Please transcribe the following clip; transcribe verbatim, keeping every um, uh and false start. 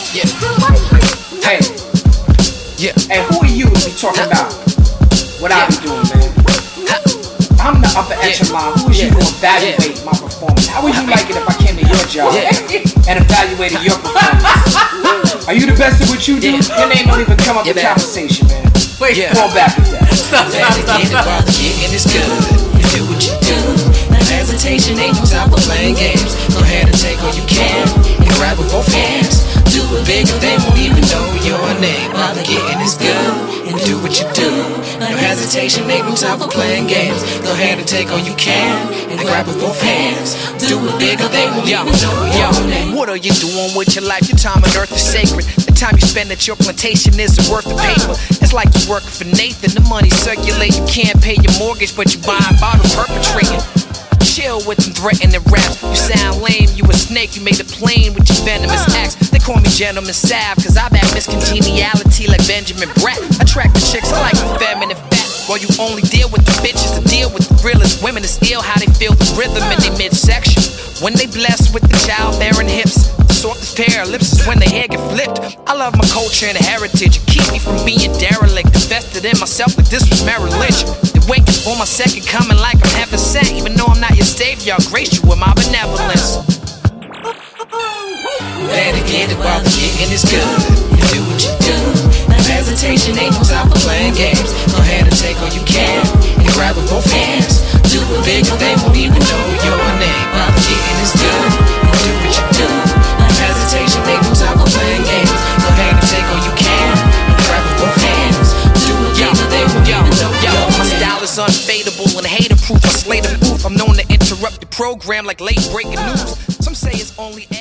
Yeah. Hey. Yeah. Hey, who are you to be talking about what I be doing, man? I'm the upper echelon. Who is you to evaluate my performance? How would you like it if I came to your job and evaluated your performance? Are you the best at what you do? Your name don't even come up in conversation, man. Wait, fall back with that. Stop, stop, stop, stop. And it's good. You do what you do. No hesitation, ain't no time for playing games. Go ahead and take all you can and grab with both hands. Do it big and they won't even know your name. While the getting is good and do what you do. No hesitation, ain't no time for playing games. Go ahead and take all you can and grab with both hands. Do it big and they won't even know your name. What are you doing with your life? Your time on earth is sacred. The time you spend at your plantation isn't worth the paper. It's like you working for Nathan. The money circulate. You can't pay your mortgage, but you buying bottles perpetrating. Chill with them threatening raps. You sound lame, you a snake, you made a plane with your venomous acts. They call me Gentleman Sav, cause I've had miscongeniality like Benjamin Bratt. Attract the chicks, I like the feminine fat. While you only deal with the bitches to deal with the realest women. It's ill how they feel the rhythm in their midsection. When they blessed with the childbearing hips, the softest pair of lips is when their hair get flipped. I love my culture and heritage. It keep me from being derelict. Invested in myself like this was Merrill Lynch. They waiting for my second coming like I'm heaven sent. Even though I'm not your savior, I'll grace you with my benevolence. Better get it while the getting is good. You do what you do. No hesitation, ain't no time for playing games. Go ahead and take all you can and grab with both hands. Do it big and they won't even know your name. While the getting is good, you do what you do. No hesitation, ain't no time for playing games. Go ahead and take all you can and grab with both hands. Do it big and they won't even know your name. My style is unfadable and hater proof. I slay the booth. I'm known to interrupt the program like late breaking news. Some say it's only